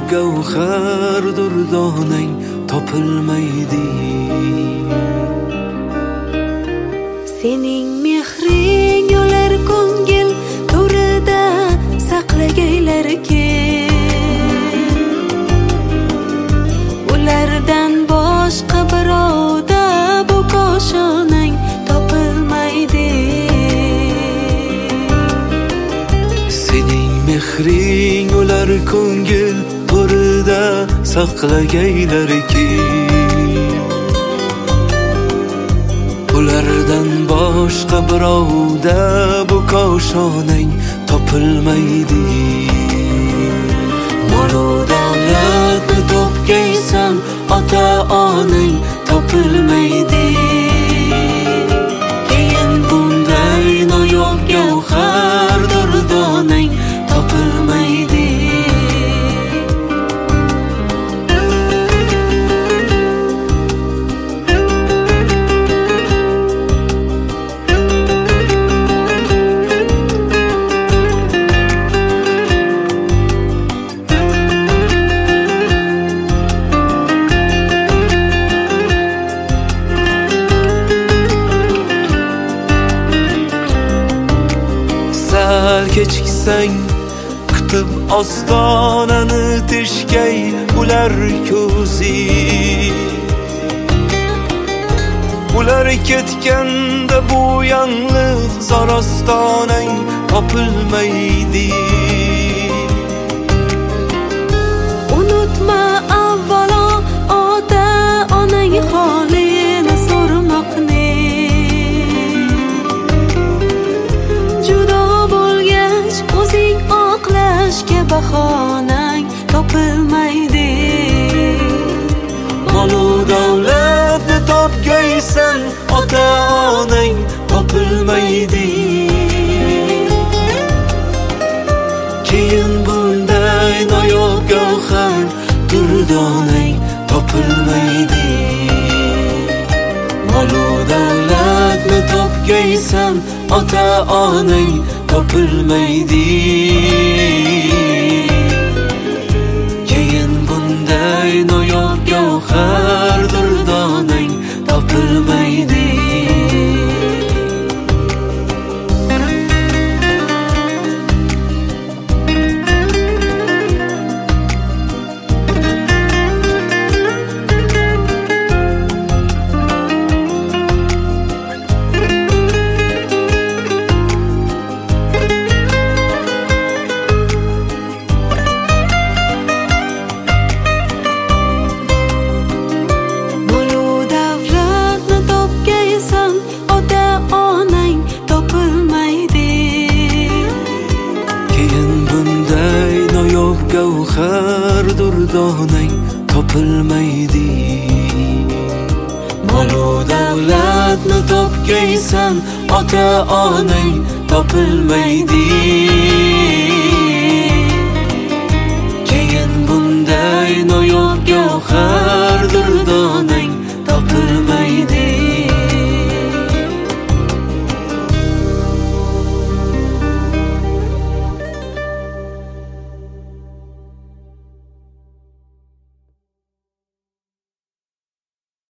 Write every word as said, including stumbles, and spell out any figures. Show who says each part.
Speaker 1: gavhardir donang topilmaydi.
Speaker 2: Sening mehring yo'lar ko'ngil to'rida saqlagaylarkin. Ulardan boshqa birovda bu koshonang topilmaydi.
Speaker 1: Sening mehring yo'lar ko'ngil to'rida saqlagaylarkin. Ulardan boshqa birovda bu koshonang topilmaydi. Mol-u davlatni topgaysan, ota-onang topilmaydi. Keyin bunday noyob gavhardir donang topilmaydi. Kechiksang kutib ostonani teshgay ular ko'zi. Ular ketganda bu yanglig zarostonang topilmaydi.
Speaker 2: Unutma avvalo ota-onang holini so'rmoqni. O'zing oqlashga bahonang topilmaydi.
Speaker 1: Mol-u davlatni topgaysan, ota-onang topilmaydi. Keyin bunday noyob gavhar durdonang topilmaydi. Mol-u davlatni topgaysan, ota-onang topilmaydi. Keyin bunday noyob gavhardir donang topilmaydi. Gavhardir donang topilmaydi. Mol-u davlatni topgaysan, ota-onang topilmaydi.